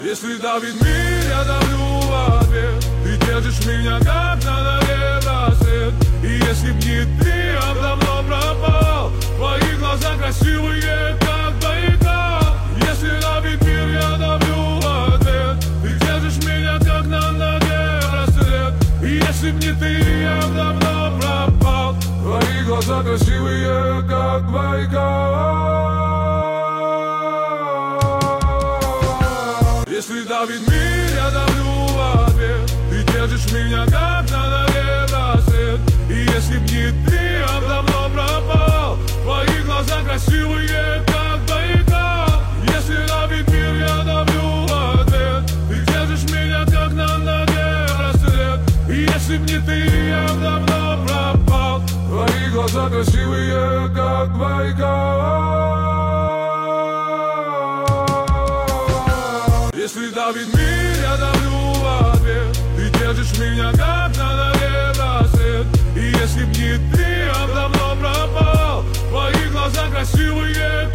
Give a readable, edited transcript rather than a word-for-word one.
Если давит мир, я давлю в ответ. Ты держишь меня как на ноге браслет. И если б не ты, я б давно пропал. Твои глаза красивые, как Байкал. Если давит мир, я давлю в ответ. Ты держишь меня как на ноге браслет. И если б не ты, я б давно пропал. Твои глаза красивые, как Байкал. Если давит мир, я давлю в ответ. Ты держишь меня как на ноге браслет. И если б не ты, я б давно пропал. Твои глаза красивые, как Байкал. Если давит мир, я давлю в ответ. Ты держишь меня как на ноге браслет. И если б не ты, я б давно пропал. Твои глаза красивые, как Байкал. Если давит мир, я давлю